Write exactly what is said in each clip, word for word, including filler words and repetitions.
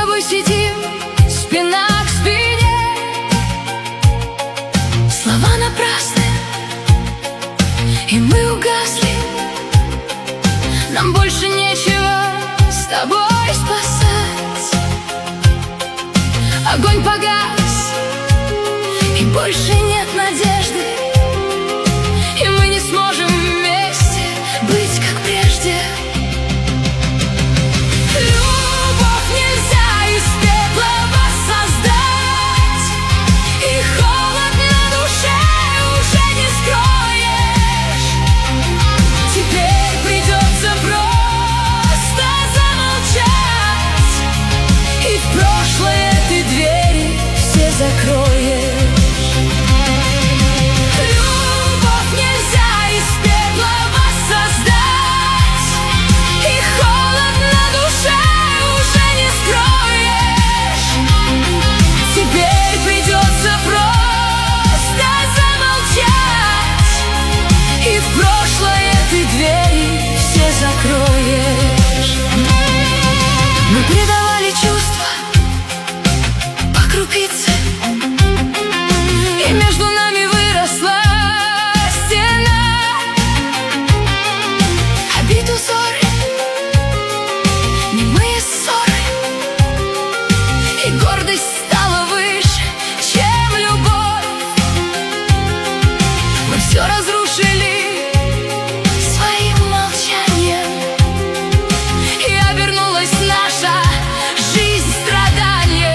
тобой сидим спина к спине. Слова напрасны, и мы угасли. Нам больше нечего с тобой спасать. Огонь погас, и больше нет надежды, и мы не сможем вместе быть, как прежде. Любовь нельзя из пепла воссоздать, и холод на душе уже не скроешь. Теперь придется просто замолчать, и в прошлое ты двери все закроешь. Мы предавали чувства по крупице, и между нами выросла стена. Обид, узоры, немые ссоры, и гордость стала выше, чем любовь. Мы все разрушили своим молчанием, и обернулась наша жизнь страданием.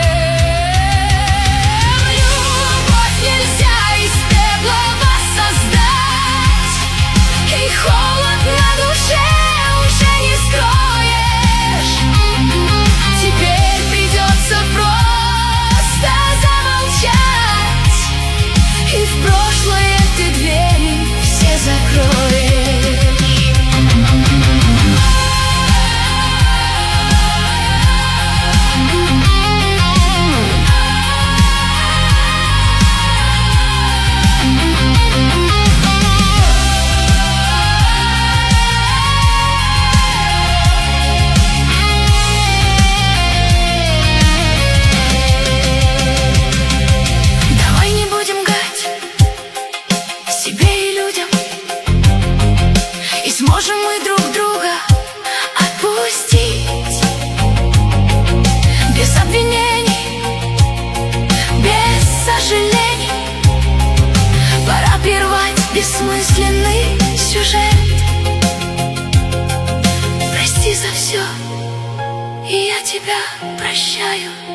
Любовь нельзя из пепла воссоздать, и холод на душе уже не скроешь. Теперь придется просто замолчать, и в прошлое ты двери все закроешь. Давай не будем гать себе и людям, и сможем мы друг друга отпустить. Без обвинений, без сожалений, пора прервать бессмысленный сюжет. Прости за все, и я тебя прощаю.